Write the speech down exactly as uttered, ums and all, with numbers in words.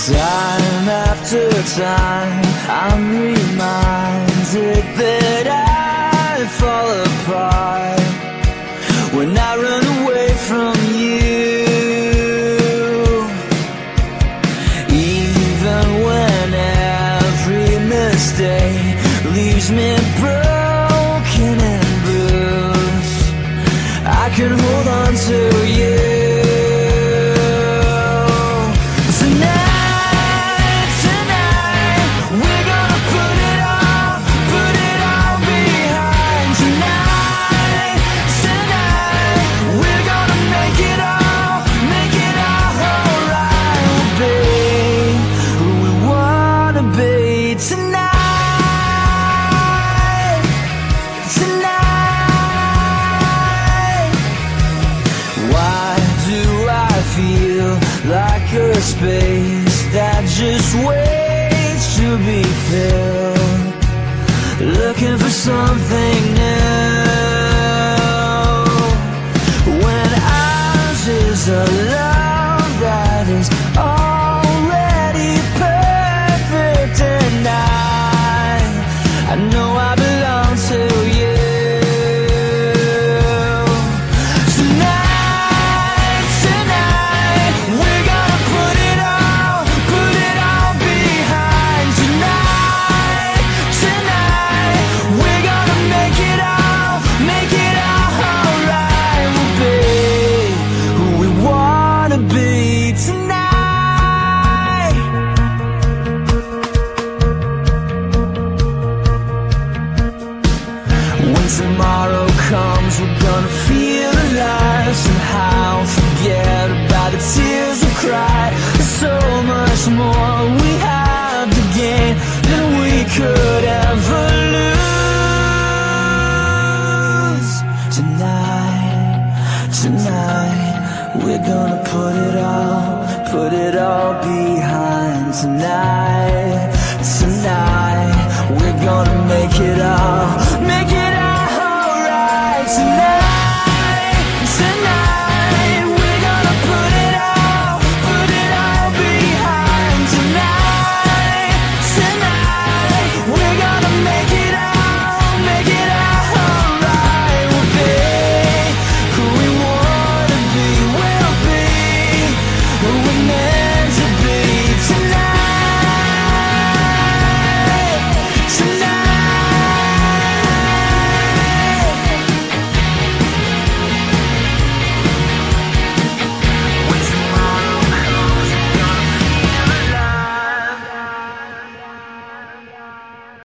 Time after time, I'm reminded that I fall apart when I run away from you. Even when every mistake leaves me broken and bruised, I can hold on to you. Like a space that just waits to be filled, looking for something new, when ours is a love that is already perfect. And I, I know I belong to you. When tomorrow comes, we're gonna feel alive somehow. Forget about the tears we cried. There's so much more we have to gain than we could ever lose. Tonight, tonight, we're gonna put it all, put it all behind. Tonight, tonight, we're gonna make it all.